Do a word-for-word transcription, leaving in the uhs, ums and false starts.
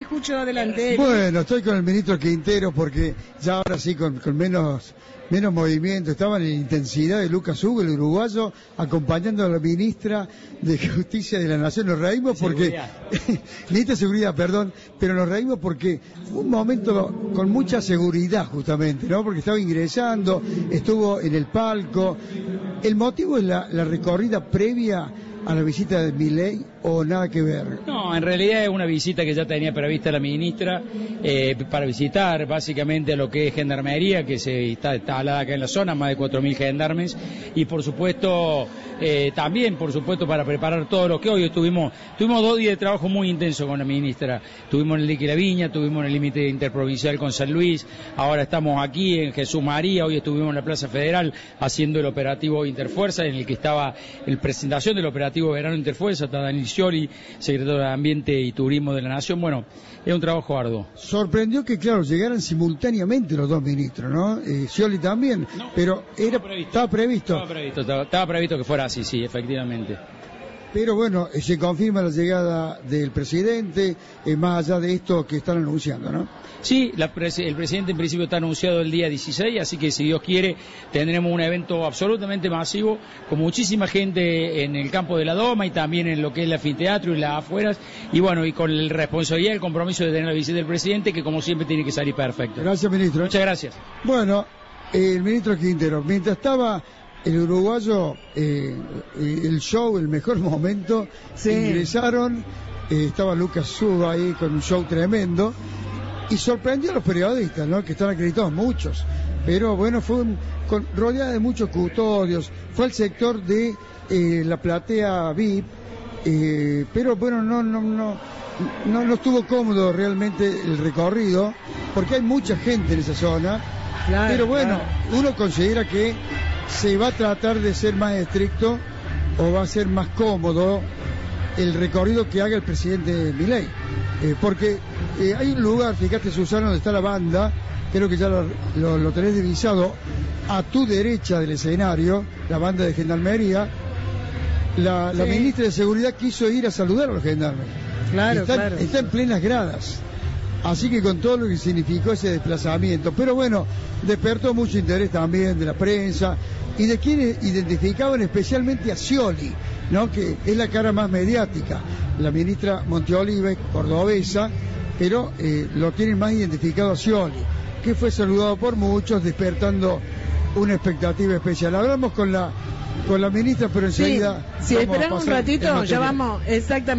Escucho, adelante. Bueno, estoy con el ministro Quintero porque ya ahora sí con, con menos menos movimiento. Estaban en intensidad de Lucas Hugo, el uruguayo, acompañando a la ministra de Justicia de la Nación. Nos reímos porque... Ministra de Seguridad, perdón, pero nos reímos porque fue un momento con mucha seguridad justamente, ¿no? Porque estaba ingresando, estuvo en el palco. ¿El motivo es la, la recorrida previa a la visita de Milei o nada que ver? No, en realidad es una visita que ya tenía prevista la ministra eh, para visitar básicamente lo que es gendarmería, que se está instalada acá en la zona, más de cuatro mil gendarmes, y por supuesto eh, también, por supuesto, para preparar todo lo que hoy estuvimos, tuvimos dos días de trabajo muy intenso con la ministra. Tuvimos en el Dique La Viña, tuvimos en el límite interprovincial con San Luis, ahora estamos aquí en Jesús María, hoy estuvimos en la Plaza Federal haciendo el operativo Interfuerza, en el que estaba el presentación del operativo Verano Interfuerza, está Daniel Scioli, secretario de Ambiente y Turismo de la Nación. Bueno, es un trabajo arduo. Sorprendió que, claro, llegaran simultáneamente los dos ministros, ¿no? Eh, Scioli también, no, pero era, estaba previsto. ¿estaba previsto? Estaba previsto, estaba, estaba previsto que fuera así, sí, efectivamente. Pero bueno, eh, se confirma la llegada del presidente, eh, más allá de esto que están anunciando, ¿no? Sí, la pres el presidente en principio está anunciado el día dieciséis, así que si Dios quiere tendremos un evento absolutamente masivo, con muchísima gente en el campo de la Doma y también en lo que es el anfiteatro y las afueras, y bueno, y con la responsabilidad y el compromiso de tener la visita del presidente, que como siempre tiene que salir perfecto. Gracias, ministro. Muchas gracias. Bueno, eh, el ministro Quintero, mientras estaba el uruguayo, eh, el show, el mejor momento, sí. Ingresaron, eh, estaba Lucas Hugo ahí con un show tremendo, y sorprendió a los periodistas, ¿no? Que están acreditados muchos, pero bueno, fue un, con, rodeada de muchos custodios, fue el sector de eh, la platea V I P, eh, pero bueno, no, no, no, no, no estuvo cómodo realmente el recorrido, porque hay mucha gente en esa zona, claro, pero bueno, claro. Uno considera que se va a tratar de ser más estricto o va a ser más cómodo el recorrido que haga el presidente Milei, eh, porque eh, hay un lugar, fíjate, Susana, donde está la banda, creo que ya lo, lo, lo tenés divisado, a tu derecha del escenario, la banda de gendarmería. La, sí. La ministra de Seguridad quiso ir a saludar a los gendarmes. Claro, está, claro. Está en plenas gradas. Así que con todo lo que significó ese desplazamiento. Pero bueno, despertó mucho interés también de la prensa y de quienes identificaban especialmente a Scioli, ¿no? Que es la cara más mediática. La ministra Monteolive, cordobesa, pero eh, lo tienen más identificado a Scioli, que fue saludado por muchos, despertando una expectativa especial. Hablamos con la, con la ministra, pero enseguida... Sí, si esperan un ratito, ya vamos, exactamente.